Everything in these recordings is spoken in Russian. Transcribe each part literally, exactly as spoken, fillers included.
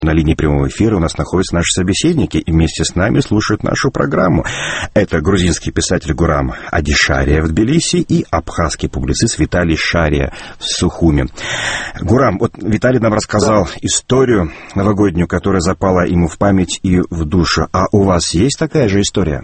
На линии прямого эфира у нас находятся наши собеседники и вместе с нами слушают нашу программу. Это грузинский писатель Гурам Адишария в Тбилиси и абхазский публицист Виталий Шария в Сухуми. Гурам, вот Виталий нам рассказал да. историю новогоднюю, которая запала ему в память и в душу. А у вас есть такая же история?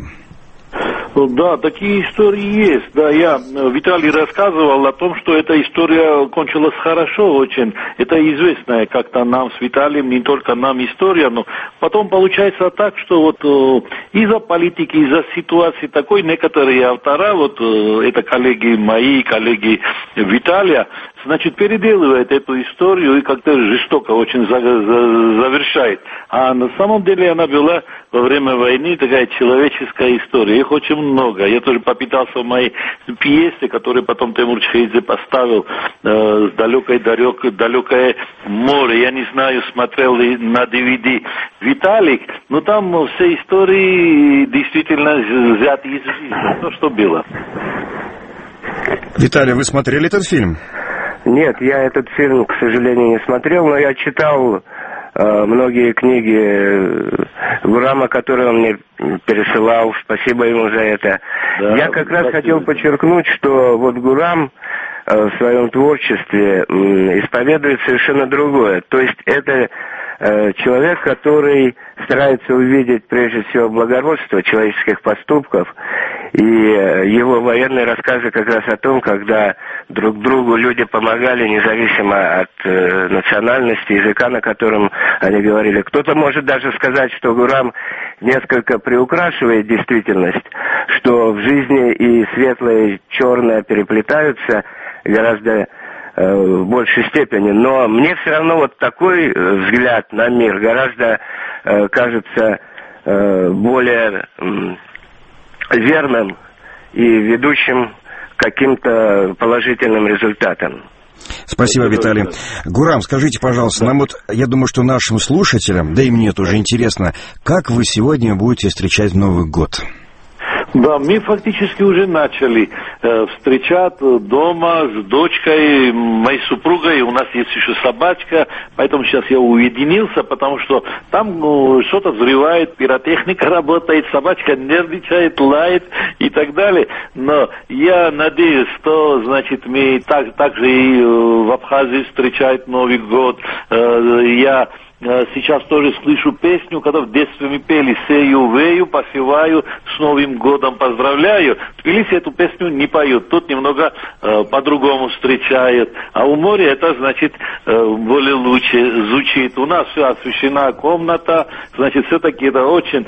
Да, такие истории есть. Да, я, Виталий рассказывал о том, что эта история кончилась хорошо очень. Это известная как-то нам с Виталием, не только нам история, но потом получается так, что вот из-за политики, из-за ситуации такой, некоторые автора, вот это коллеги мои, коллеги Виталия, значит, переделывает эту историю и как-то жестоко очень за, за, завершает. А на самом деле она была во время войны такая человеческая история. Их очень много. Я тоже попытался в моей пьесе, которую потом Тимур Чхеидзе поставил, э, с далекой далекое, далекое море. Я не знаю, смотрел ли на ди ви ди Виталик, но там все истории действительно взяты из жизни. То, что было. Виталий, вы смотрели этот фильм? Нет, я этот фильм, к сожалению, не смотрел, но я читал э, многие книги Гурама, которые он мне пересылал. Спасибо ему за это. Да, я как раз хотел подчеркнуть, что вот Гурам э, в своем творчестве э, исповедует совершенно другое. То есть это э, человек, который старается увидеть прежде всего благородство человеческих поступков. И его военные рассказы как раз о том, когда друг другу люди помогали, независимо от э, национальности, языка, на котором они говорили. Кто-то может даже сказать, что Гурам несколько приукрашивает действительность, что в жизни и светлое, и черное переплетаются гораздо э, в большей степени. Но мне все равно вот такой взгляд на мир гораздо э, кажется э, более... Э, верным и ведущим к каким-то положительным результатам. Спасибо, Виталий. Гурам, скажите, пожалуйста, нам вот, я думаю, что нашим слушателям, да и мне тоже интересно, как вы сегодня будете встречать Новый год? Да, мы фактически уже начали э, встречать дома с дочкой, моей супругой. У нас есть еще собачка, поэтому сейчас я уединился, потому что там ну, что-то взрывает, пиротехника работает, собачка нервничает, лает и так далее. Но я надеюсь, что, значит, мы так, так же и в Абхазии встречать Новый год. Э, я... Сейчас тоже слышу песню, когда в детстве мы пели «Сею вею», «Посеваю», «С Новым годом поздравляю». В Тбилиси эту песню не поют, тут немного э, по-другому встречают. А у моря это, значит, э, более лучше звучит. У нас все освещена комната, значит, все-таки это очень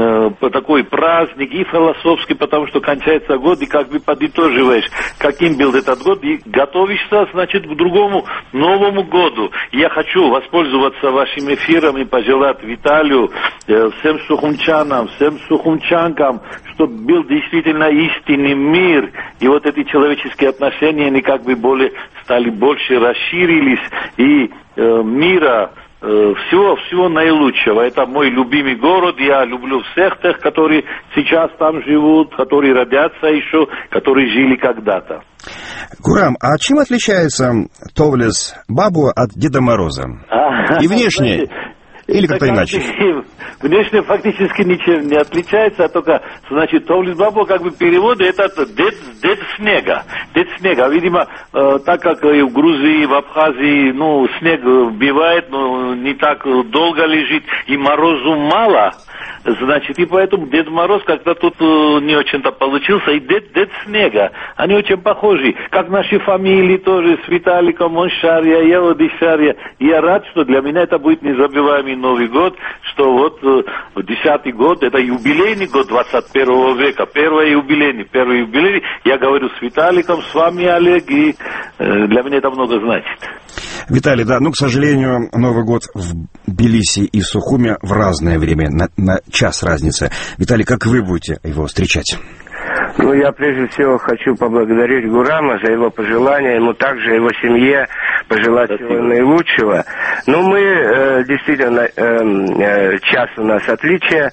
э, такой праздник и философский, потому что кончается год, и как бы подытоживаешь, каким был этот год, и готовишься, значит, к другому Новому году. Я хочу воспользоваться вашим эфиром и пожелать Виталию, э, всем сухумчанам, всем сухумчанкам, чтобы был действительно истинный мир, и вот эти человеческие отношения, они как бы более, стали больше расширились, и э, мира, э, всего, всего наилучшего. Это мой любимый город, я люблю всех тех, которые сейчас там живут, которые родятся еще, которые жили когда-то. Гурам, а чем отличается Товлес Бабу от Деда Мороза? И внешне? Или как-то иначе? Внешне фактически ничем не отличается, а только, значит, Товлес Бабу как бы переводы это дед, дед снега. Дед снега. Видимо, э, так как и в Грузии, в Абхазии, ну, снег бывает, но не так долго лежит, и морозу мало, значит, и поэтому Дед Мороз как-то тут э, не очень-то получился, и Дед, Дед Снега, они очень похожи, как наши фамилии тоже, с Виталиком, он Шария, я Одишария. Я рад, что для меня это будет незабываемый Новый год, что вот э, десятый год, это юбилейный год двадцать первого века, первый юбилейный, первый юбилейный, я говорю с Виталиком, с вами, Олег, и э, для меня это много значит. Виталий, да, ну, к сожалению, Новый год в Тбилиси и в Сухуме в разное время, на, на час разница. Виталий, как вы будете его встречать? Ну, я прежде всего хочу поблагодарить Гурама за его пожелания, ему также, его семье пожелать Спасибо. Всего наилучшего. Ну, мы, э, действительно, э, э, час у нас отличия,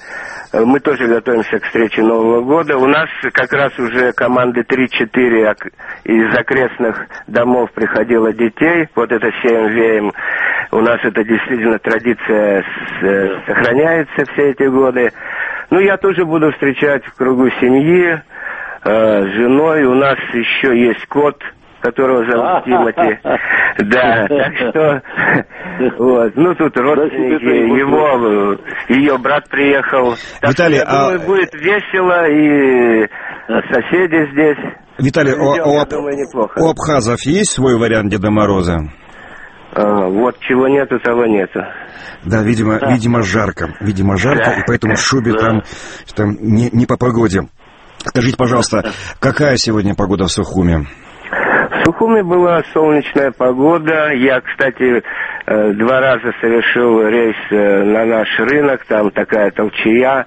Мы тоже готовимся к встрече Нового года. У нас как раз уже команды три-четыре из окрестных домов приходило детей. Вот это всем веем. У нас это действительно традиция сохраняется все эти годы. Ну, я тоже буду встречать в кругу семьи, с женой. У нас еще есть кот, которого зовут Тимати. Да, так что, вот, ну, тут родственники, его, ее брат приехал. Так Виталий, что, я думаю, а... будет весело, и соседи здесь. Виталий, Идем, у, я у, думаю, неплохо. у абхазов есть свой вариант Деда Мороза? А, вот чего нету, того нету. Да, видимо, Да. видимо жарко, видимо жарко, Да. и поэтому в шубе Да. там, там не, не по погоде. Скажите, пожалуйста, какая сегодня погода в Сухуме? В Сухуме была солнечная погода. Я, кстати, два раза совершил рейс на наш рынок. Там такая толчая.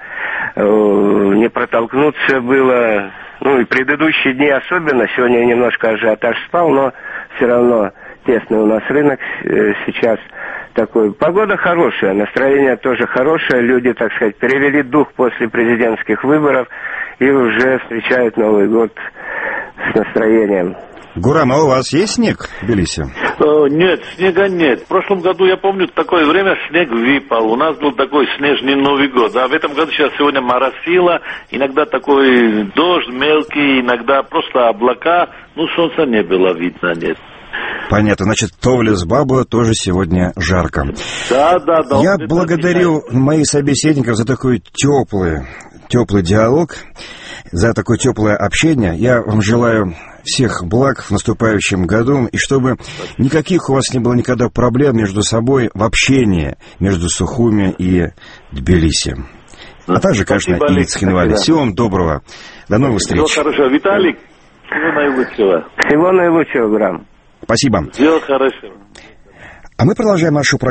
Не протолкнуться было. Ну и предыдущие дни особенно. Сегодня немножко ажиотаж спал, но все равно тесный у нас рынок сейчас такой. Погода хорошая, настроение тоже хорошее. Люди, так сказать, перевели дух после президентских выборов и уже встречают Новый год с настроением. Гурам, а у вас есть снег в Тбилиси? О, нет, снега нет. В прошлом году, я помню, такое время снег выпал. У нас был такой снежный Новый год. А в этом году сейчас сегодня моросило. Иногда такой дождь мелкий, иногда просто облака. Ну, солнца не было видно, нет. Понятно. Значит, Товлес Баба тоже сегодня жарко. Да, да, да. Я благодарю моих собеседников за такой теплый, теплый диалог, за такое теплое общение. Я вам желаю всех благ в наступающем году, и чтобы никаких у вас не было никогда проблем между собой в общении между Сухуми и Тбилиси. А также, конечно, и Цхинвали. Всего вам доброго. До новых встреч. Всего хорошего. Виталик, всего наилучшего. Всего наилучшего, Грам. Спасибо. Всего хорошего. А мы продолжаем нашу программу.